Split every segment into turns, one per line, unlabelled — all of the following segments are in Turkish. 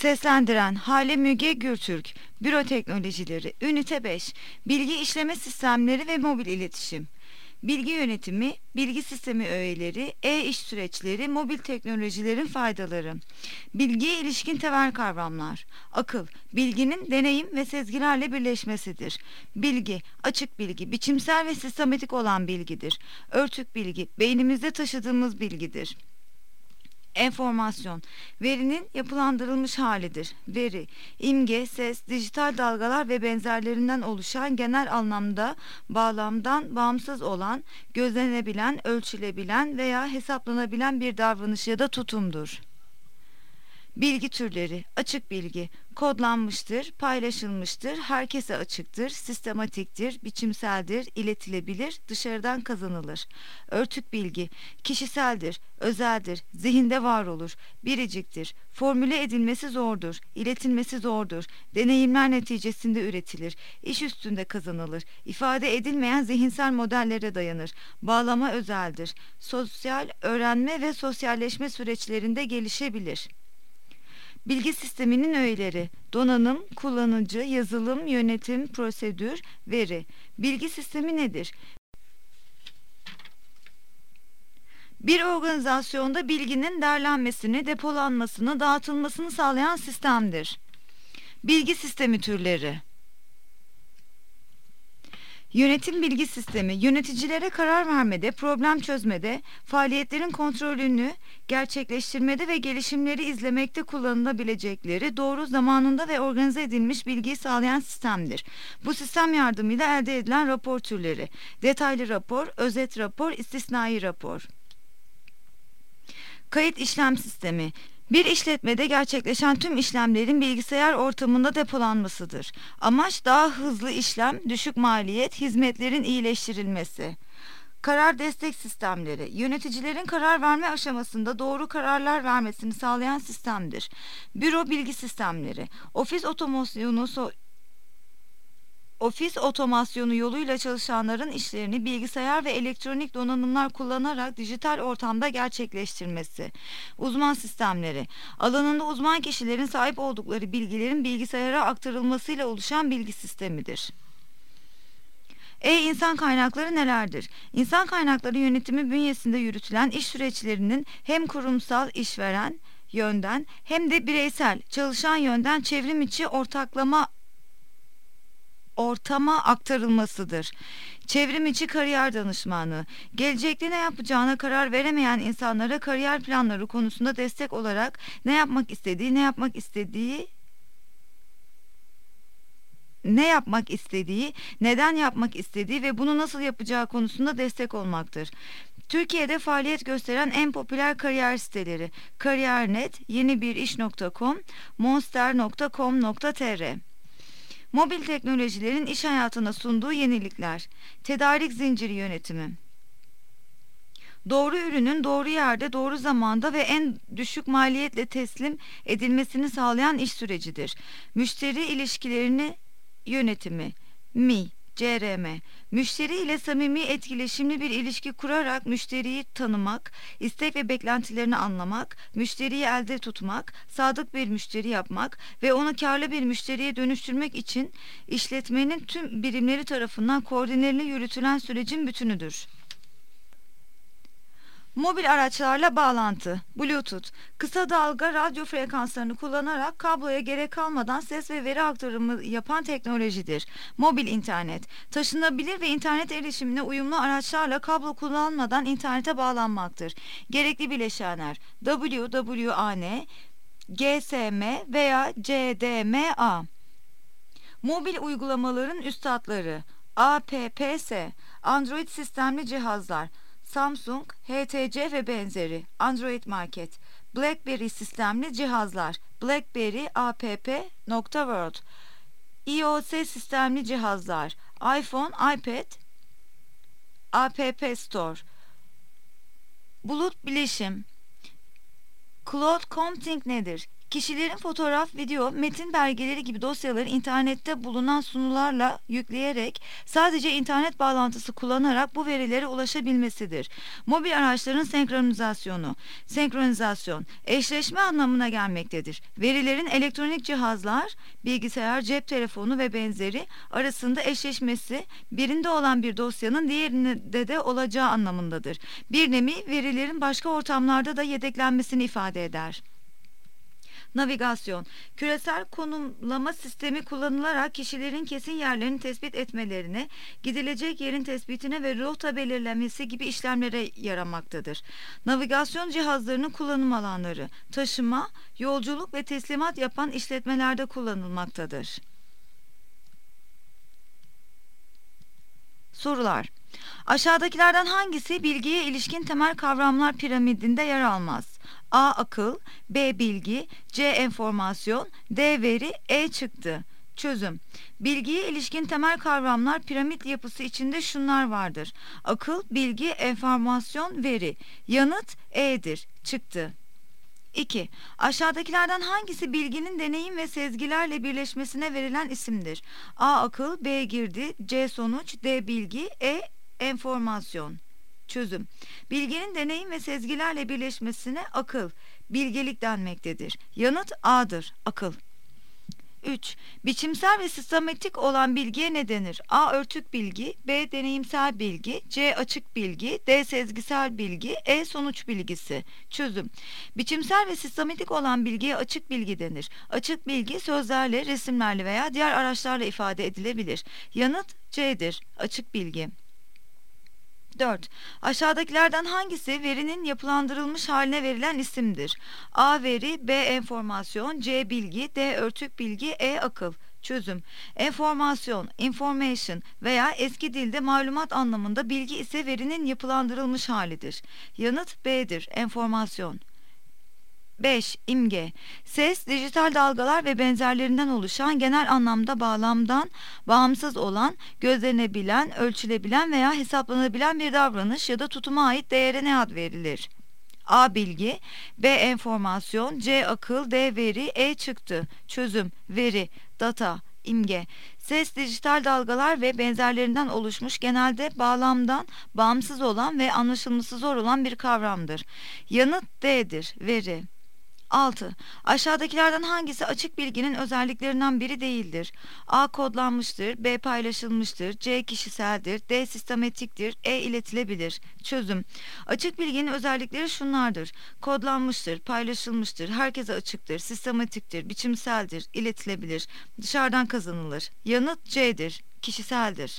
Seslendiren Hale Müge Gürtürk. Büro Teknolojileri. Ünite 5. Bilgi işleme sistemleri ve mobil iletişim. Bilgi yönetimi, bilgi sistemi öğeleri, e-iş süreçleri, mobil teknolojilerin faydaları. Bilgiye ilişkin temel kavramlar. Akıl, bilginin deneyim ve sezgilerle birleşmesidir. Bilgi, açık bilgi, biçimsel ve sistematik olan bilgidir. Örtük bilgi, beynimizde taşıdığımız bilgidir. Enformasyon, verinin yapılandırılmış halidir. Veri, imge, ses, dijital dalgalar ve benzerlerinden oluşan genel anlamda bağlamdan bağımsız olan, gözlenebilen, ölçülebilen veya hesaplanabilen bir davranış ya da tutumdur. Bilgi türleri: açık bilgi, kodlanmıştır, paylaşılmıştır, herkese açıktır, sistematiktir, biçimseldir, iletilebilir, dışarıdan kazanılır. Örtük bilgi, kişiseldir, özeldir, zihinde var olur, biriciktir, formüle edilmesi zordur, iletilmesi zordur, deneyimler neticesinde üretilir, iş üstünde kazanılır, ifade edilmeyen zihinsel modellere dayanır, bağlama özeldir, sosyal öğrenme ve sosyalleşme süreçlerinde gelişebilir. Bilgi sisteminin öğeleri: donanım, kullanıcı, yazılım, yönetim, prosedür, veri. Bilgi sistemi nedir? Bir organizasyonda bilginin derlenmesini, depolanmasını, dağıtılmasını sağlayan sistemdir. Bilgi sistemi türleri. Yönetim bilgi sistemi, yöneticilere karar vermede, problem çözmede, faaliyetlerin kontrolünü gerçekleştirmede ve gelişimleri izlemekte kullanılabilecekleri doğru, zamanında ve organize edilmiş bilgiyi sağlayan sistemdir. Bu sistem yardımıyla elde edilen rapor türleri: detaylı rapor, özet rapor, istisnai rapor. Kayıt işlem sistemi, bir işletmede gerçekleşen tüm işlemlerin bilgisayar ortamında depolanmasıdır. Amaç daha hızlı işlem, düşük maliyet, hizmetlerin iyileştirilmesi. Karar destek sistemleri, yöneticilerin karar verme aşamasında doğru kararlar vermesini sağlayan sistemdir. Büro bilgi sistemleri, ofis otomasyonu yoluyla çalışanların işlerini bilgisayar ve elektronik donanımlar kullanarak dijital ortamda gerçekleştirmesi. Uzman sistemleri, alanında uzman kişilerin sahip oldukları bilgilerin bilgisayara aktarılmasıyla oluşan bilgi sistemidir. İnsan kaynakları nelerdir? İnsan kaynakları yönetimi bünyesinde yürütülen iş süreçlerinin hem kurumsal işveren yönden hem de bireysel çalışan yönden çevrim içi ortama aktarılmasıdır. Çevrim içi kariyer danışmanlığı, gelecekte ne yapacağına karar veremeyen insanlara kariyer planları konusunda destek olarak ne yapmak istediği, neden yapmak istediği ve bunu nasıl yapacağı konusunda destek olmaktır. Türkiye'de faaliyet gösteren en popüler kariyer siteleri: Kariyer.net, yenibiriş.com, monster.com.tr. Mobil teknolojilerin iş hayatına sunduğu yenilikler: tedarik zinciri yönetimi, doğru ürünün doğru yerde, doğru zamanda ve en düşük maliyetle teslim edilmesini sağlayan iş sürecidir. Müşteri ilişkilerini yönetimi, CRM, müşteri ile samimi, etkileşimli bir ilişki kurarak müşteriyi tanımak, istek ve beklentilerini anlamak, müşteriyi elde tutmak, sadık bir müşteri yapmak ve onu karlı bir müşteriye dönüştürmek için işletmenin tüm birimleri tarafından koordineli yürütülen sürecin bütünüdür. Mobil araçlarla bağlantı, Bluetooth, kısa dalga radyo frekanslarını kullanarak kabloya gerek kalmadan ses ve veri aktarımı yapan teknolojidir. Mobil internet, taşınabilir ve internet erişimine uyumlu araçlarla kablo kullanmadan internete bağlanmaktır. Gerekli bileşenler: WWAN, GSM veya CDMA. Mobil uygulamaların üstadları: APPS, Android sistemli cihazlar, Samsung, HTC ve benzeri. Android Market, BlackBerry sistemli cihazlar, BlackBerry app.world, iOS sistemli cihazlar, iPhone, iPad, App Store. Bulut bilişim, Cloud Computing nedir? Kişilerin fotoğraf, video, metin belgeleri gibi dosyaları internette bulunan sunularla yükleyerek sadece internet bağlantısı kullanarak bu verilere ulaşabilmesidir. Mobil araçların senkronizasyonu. Senkronizasyon, eşleşme anlamına gelmektedir. Verilerin elektronik cihazlar, bilgisayar, cep telefonu ve benzeri arasında eşleşmesi, birinde olan bir dosyanın diğerinde de olacağı anlamındadır. Bir nevi verilerin başka ortamlarda da yedeklenmesini ifade eder. Navigasyon, küresel konumlama sistemi kullanılarak kişilerin kesin yerlerini tespit etmelerine, gidilecek yerin tespitine ve rota belirlemesi gibi işlemlere yaramaktadır. Navigasyon cihazlarının kullanım alanları, taşıma, yolculuk ve teslimat yapan işletmelerde kullanılmaktadır. Sorular. Aşağıdakilerden hangisi bilgiye ilişkin temel kavramlar piramidinde yer almaz? A. Akıl, B. Bilgi, C. Enformasyon, D. Veri, E. Çıktı. Çözüm. Bilgiye ilişkin temel kavramlar piramit yapısı içinde şunlar vardır: akıl, bilgi, enformasyon, veri. Yanıt E'dir. Çıktı. 2. Aşağıdakilerden hangisi bilginin deneyim ve sezgilerle birleşmesine verilen isimdir? A. Akıl, B. Girdi, C. Sonuç, D. Bilgi, E. Enformasyon. Çözüm. Bilginin deneyim ve sezgilerle birleşmesine akıl, bilgelik denmektedir. Yanıt A'dır. Akıl. 3. Biçimsel ve sistematik olan bilgiye ne denir? A. Örtük bilgi, B. Deneyimsel bilgi, C. Açık bilgi, D. Sezgisel bilgi, E. Sonuç bilgisi. Çözüm. Biçimsel ve sistematik olan bilgiye açık bilgi denir. Açık bilgi sözlerle, resimlerle veya diğer araçlarla ifade edilebilir. Yanıt C'dir. Açık bilgi. 4. Aşağıdakilerden hangisi verinin yapılandırılmış haline verilen isimdir? A. Veri, B. Enformasyon, C. Bilgi, D. Örtük bilgi, E. Akıl. Çözüm. Enformasyon, information veya eski dilde malumat anlamında, bilgi ise verinin yapılandırılmış halidir. Yanıt B'dir. Enformasyon. 5. İmge. Ses, dijital dalgalar ve benzerlerinden oluşan, genel anlamda bağlamdan bağımsız olan, gözlenebilen, ölçülebilen veya hesaplanabilen bir davranış ya da tutuma ait değere ne ad verilir? A. Bilgi, B. Enformasyon, C. Akıl, D. Veri, E. Çıktı. Çözüm. Veri, data, imge. Ses, dijital dalgalar ve benzerlerinden oluşmuş, genelde bağlamdan bağımsız olan ve anlaşılması zor olan bir kavramdır. Yanıt D'dir. Veri. 6. Aşağıdakilerden hangisi açık bilginin özelliklerinden biri değildir? A. Kodlanmıştır, B. Paylaşılmıştır, C. Kişiseldir, D. Sistematiktir, E. iletilebilir. Çözüm. Açık bilginin özellikleri şunlardır: kodlanmıştır, paylaşılmıştır, herkese açıktır, sistematiktir, biçimseldir, iletilebilir, dışarıdan kazanılır. Yanıt C'dir. Kişiseldir.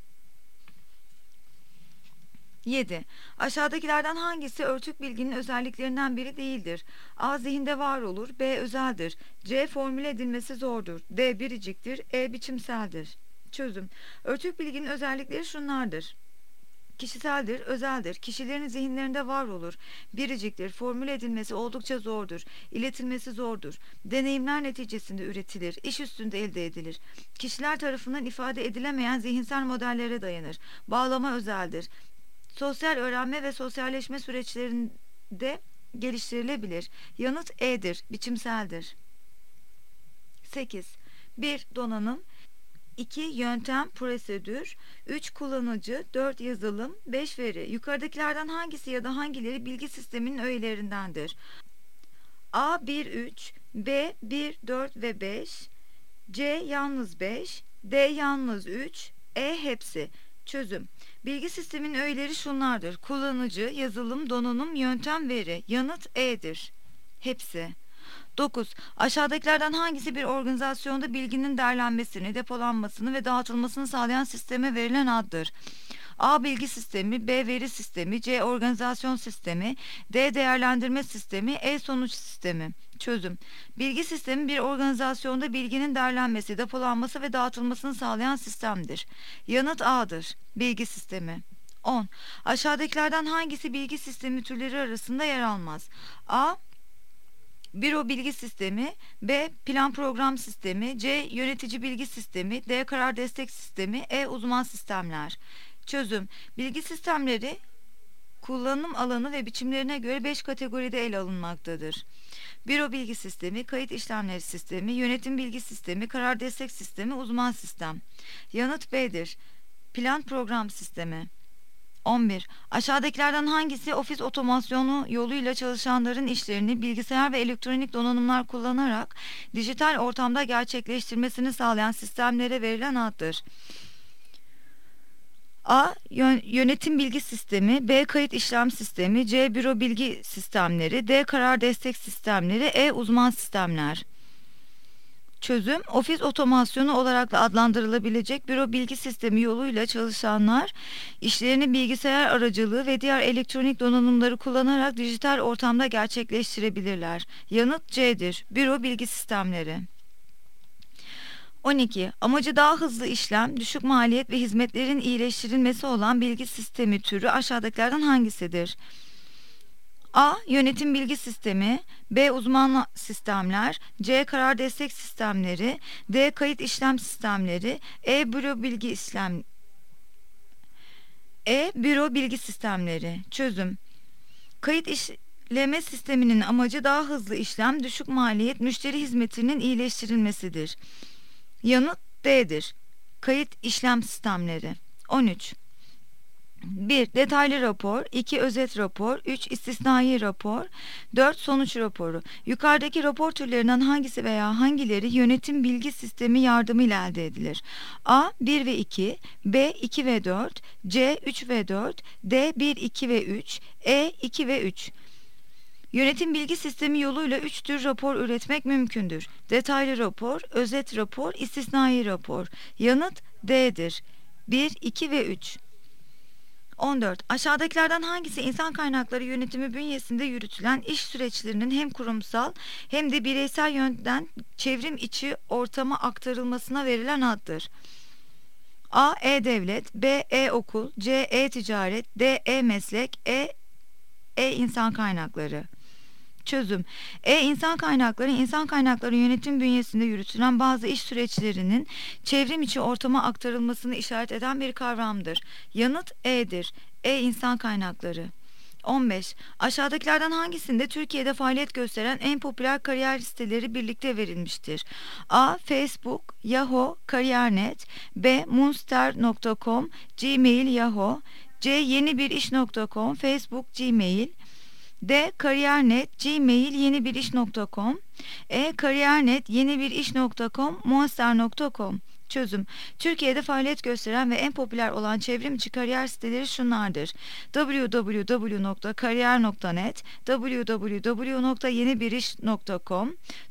7. Aşağıdakilerden hangisi örtük bilginin özelliklerinden biri değildir? A. Zihinde var olur, B. Özeldir, C. Formüle edilmesi zordur, D. Biriciktir, E. Biçimseldir. Çözüm. Örtük bilginin özellikleri şunlardır: kişiseldir, özeldir, kişilerin zihinlerinde var olur, biriciktir, formüle edilmesi oldukça zordur, iletilmesi zordur, deneyimler neticesinde üretilir, iş üstünde elde edilir, kişiler tarafından ifade edilemeyen zihinsel modellere dayanır, bağlama özeldir, sosyal öğrenme ve sosyalleşme süreçlerinde geliştirilebilir. Yanıt E'dir, biçimseldir. 8. 1. Donanım, 2. Yöntem, prosedür, 3. Kullanıcı, 4. Yazılım, 5. Veri. Yukarıdakilerden hangisi ya da hangileri bilgi sisteminin öğelerindendir? A. 1, 3, B. 1, 4 ve 5, C. Yalnız 5, D. Yalnız 3, E. Hepsi. Çözüm. Bilgi sisteminin öğeleri şunlardır: kullanıcı, yazılım, donanım, yöntem, veri. Yanıt E'dir. Hepsi. 9. Aşağıdakilerden hangisi bir organizasyonda bilginin derlenmesini, depolanmasını ve dağıtılmasını sağlayan sisteme verilen addır? A. Bilgi sistemi, B. Veri sistemi, C. Organizasyon sistemi, D. Değerlendirme sistemi, E. Sonuç sistemi. Çözüm. Bilgi sistemi bir organizasyonda bilginin derlenmesi, depolanması ve dağıtılmasını sağlayan sistemdir. Yanıt A'dır. Bilgi sistemi. 10. Aşağıdakilerden hangisi bilgi sistemi türleri arasında yer almaz? A. Büro bilgi sistemi, B. Plan program sistemi, C. Yönetici bilgi sistemi, D. Karar destek sistemi, E. Uzman sistemler. Çözüm. Bilgi sistemleri kullanım alanı ve biçimlerine göre 5 kategoride ele alınmaktadır. büro bilgi sistemi, kayıt işlemleri sistemi, yönetim bilgi sistemi, karar destek sistemi, uzman sistem. Yanıt B'dir. Plan program sistemi. 11. Aşağıdakilerden hangisi ofis otomasyonu yoluyla çalışanların işlerini bilgisayar ve elektronik donanımlar kullanarak dijital ortamda gerçekleştirmesini sağlayan sistemlere verilen addır? A. Yönetim bilgi sistemi, B. Kayıt işlem sistemi, C. Büro bilgi sistemleri, D. Karar destek sistemleri, E. Uzman sistemler. Çözüm, ofis otomasyonu olarak da adlandırılabilecek büro bilgi sistemi yoluyla çalışanlar işlerini bilgisayar aracılığı ve diğer elektronik donanımları kullanarak dijital ortamda gerçekleştirebilirler. Yanıt C'dir. Büro bilgi sistemleri. 12. Amacı daha hızlı işlem, düşük maliyet ve hizmetlerin iyileştirilmesi olan bilgi sistemi türü aşağıdakilerden hangisidir? A. Yönetim bilgi sistemi, B. Uzman sistemler, C. Karar destek sistemleri, D. Kayıt işlem sistemleri, Büro bilgi sistemleri. Çözüm. Kayıt işleme sisteminin amacı daha hızlı işlem, düşük maliyet, müşteri hizmetinin iyileştirilmesidir. Yanıt D'dir. Kayıt işlem sistemleri. 13. 1. Detaylı rapor, 2. Özet rapor, 3. İstisnai rapor, 4. Sonuç raporu. Yukarıdaki rapor türlerinden hangisi veya hangileri yönetim bilgi sistemi yardımıyla elde edilir? A. 1 ve 2, B. 2 ve 4, C. 3 ve 4, D. 1, 2 ve 3, E. 2 ve 3. Yönetim bilgi sistemi yoluyla 3 tür rapor üretmek mümkündür. Detaylı rapor, özet rapor, istisnai rapor. Yanıt D'dir. 1, 2 ve 3. 14. Aşağıdakilerden hangisi insan kaynakları yönetimi bünyesinde yürütülen iş süreçlerinin hem kurumsal hem de bireysel yönden çevrim içi ortama aktarılmasına verilen addır? A. E-Devlet, B. E-Okul, C. E-Ticaret, D. E-Meslek, E. İnsan kaynakları. Çözüm. İnsan kaynakları yönetim bünyesinde yürütülen bazı iş süreçlerinin çevrim içi ortama aktarılmasını işaret eden bir kavramdır. Yanıt E'dir. İnsan kaynakları. 15. Aşağıdakilerden hangisinde Türkiye'de faaliyet gösteren en popüler kariyer siteleri birlikte verilmiştir? A. Facebook, Yahoo, Kariyer.net, B. Monster.com, Gmail, Yahoo, C. Yenibiriş.com, Facebook, Gmail, D. Kariyer.net, Gmail, yenibiriş.com, E. Kariyer.net, yenibiriş.com, monster.com. Çözüm. Türkiye'de faaliyet gösteren ve en popüler olan çevrim içi kariyer siteleri şunlardır: www.kariyer.net, www.yenibiriş.com,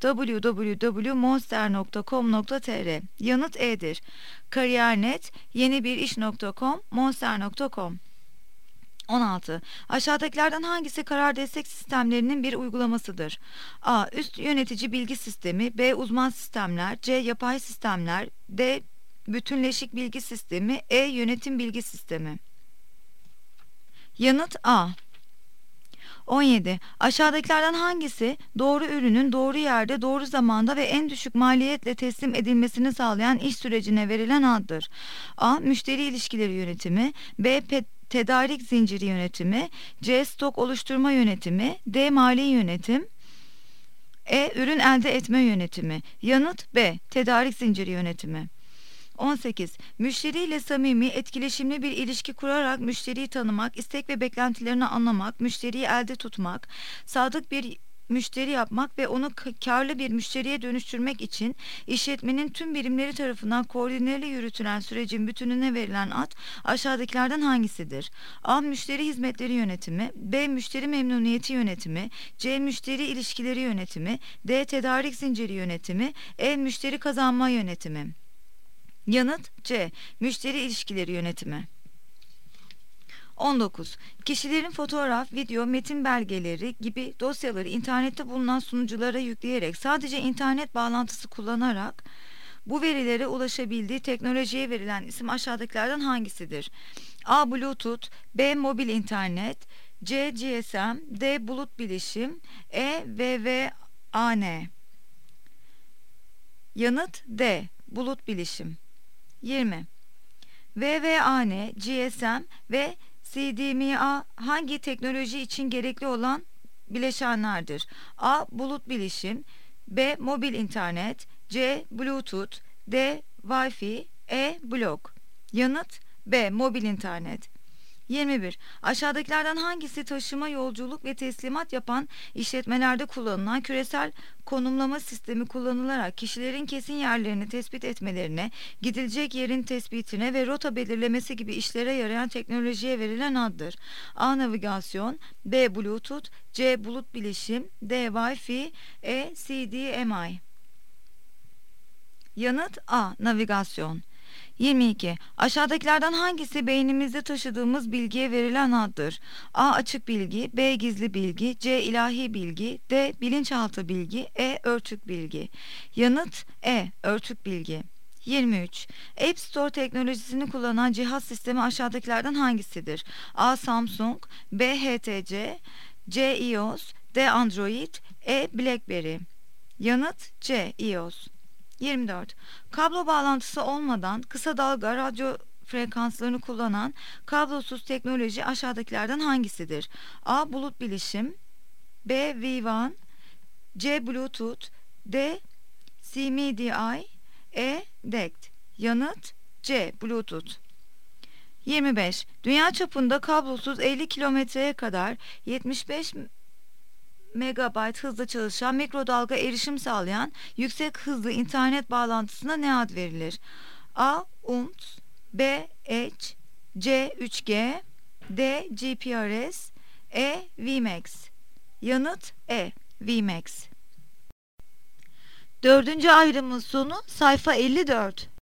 www.monster.com.tr. Yanıt E'dir. Kariyer.net, yenibiriş.com, monster.com. 16. Aşağıdakilerden hangisi karar destek sistemlerinin bir uygulamasıdır? A. Üst yönetici bilgi sistemi, B. Uzman sistemler, C. Yapay sistemler, D. Bütünleşik bilgi sistemi, E. Yönetim bilgi sistemi. Yanıt A. 17. Aşağıdakilerden hangisi doğru ürünün doğru yerde, doğru zamanda ve en düşük maliyetle teslim edilmesini sağlayan iş sürecine verilen addır? A. Müşteri ilişkileri yönetimi, B. Tedarik zinciri yönetimi, C. Stok oluşturma yönetimi, D. Mali yönetim, E. Ürün elde etme yönetimi. Yanıt B. Tedarik zinciri yönetimi. 18. Müşteriyle samimi, etkileşimli bir ilişki kurarak müşteriyi tanımak, istek ve beklentilerini anlamak, müşteriyi elde tutmak, sadık bir müşteri yapmak ve onu karlı bir müşteriye dönüştürmek için işletmenin tüm birimleri tarafından koordineli yürütülen sürecin bütününe verilen ad aşağıdakilerden hangisidir? A. Müşteri hizmetleri yönetimi, B. Müşteri memnuniyeti yönetimi, C. Müşteri ilişkileri yönetimi, D. Tedarik zinciri yönetimi, E. Müşteri kazanma yönetimi. Yanıt C. Müşteri ilişkileri yönetimi. 19. Kişilerin fotoğraf, video, metin belgeleri gibi dosyaları internette bulunan sunuculara yükleyerek sadece internet bağlantısı kullanarak bu verilere ulaşabildiği teknolojiye verilen isim aşağıdakilerden hangisidir? A. Bluetooth, B. Mobil internet, C. GSM, D. Bulut bilişim, E. WWAN. Yanıt D. Bulut bilişim. 20. WWAN, GSM ve CDMA hangi teknoloji için gerekli olan bileşenlerdir? A. Bulut bilişim, B. Mobil internet, C. Bluetooth, D. Wi-Fi, E. Blok. Yanıt B. Mobil internet. 21. Aşağıdakilerden hangisi taşıma, yolculuk ve teslimat yapan işletmelerde kullanılan küresel konumlama sistemi kullanılarak kişilerin kesin yerlerini tespit etmelerine, gidilecek yerin tespitine ve rota belirlemesi gibi işlere yarayan teknolojiye verilen addır? A. Navigasyon, B. Bluetooth, C. Bulut bilişim, D. Wi-Fi, E. CDMI. Yanıt A. Navigasyon. 22. Aşağıdakilerden hangisi beynimizde taşıdığımız bilgiye verilen addır? A. Açık bilgi, B. Gizli bilgi, C. ilahi bilgi, D. Bilinçaltı bilgi, E. Örtük bilgi. Yanıt E. Örtük bilgi. 23. App Store teknolojisini kullanan cihaz sistemi aşağıdakilerden hangisidir? A. Samsung, B. HTC, C. iOS, D. Android, E. BlackBerry. Yanıt C. iOS. 24. Kablo bağlantısı olmadan kısa dalga radyo frekanslarını kullanan kablosuz teknoloji aşağıdakilerden hangisidir? A. Bulut bilişim, B. V1, C. Bluetooth, D. CMDI, E. DECT. Yanıt C. Bluetooth. 25. Dünya çapında kablosuz 50 kilometreye kadar 75 megabayt hızla çalışan mikrodalga erişim sağlayan yüksek hızlı internet bağlantısına ne ad verilir? A. UMTS, B. Edge, C. 3G, D. GPRS, E. WiMAX. Yanıt E. WiMAX. Dördüncü ayrımın sonu sayfa 54.